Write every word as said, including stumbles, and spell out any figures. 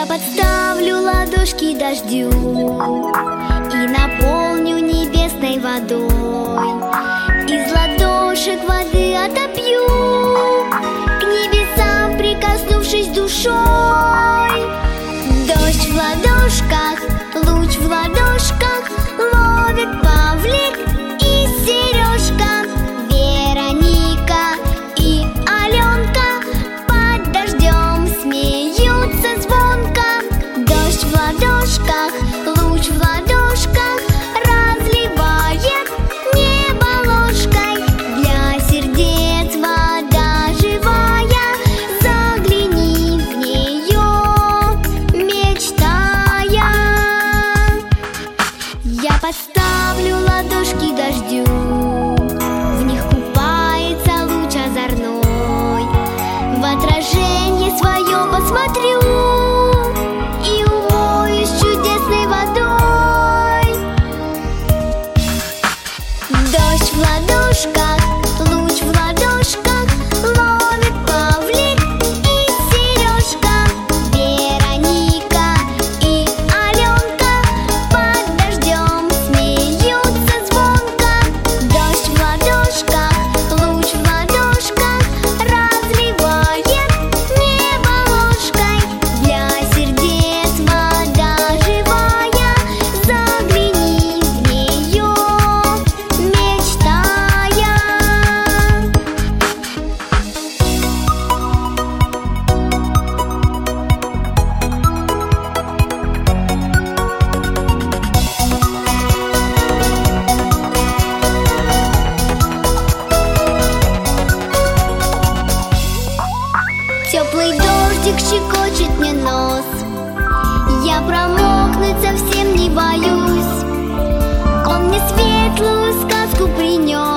Я подставлю ладошки дождю и наполню небесной водой. Из ладошек воды отопью, к небесам прикоснувшись душой. Дождь в ладошках, луч в ладошках, ловит Павлик и Сережка. Вероника и Аленка под дождем смеются звонко. Дождь в ладошках, луч в ладошках разливает небо ложкой. Для сердец вода живая, загляни в нее, мечтая. Я подставлю ладошки дождю, в них купается луч озорной. В отражение свое посмотрю и умоюсь чудесной водой. Дождь в ладошках, луч в ладошках, ловит Павлик и Сережка. Вероника и Аленка под дождем смеются звонко. Дождь в ладошках, луч в ладошках разливает небо ложкой. Для сердец вода живая, загляни в нее, мечтая. Теплый дождик щекочет мне нос, я промокнуть совсем не боюсь. Он мне светлую сказку принес.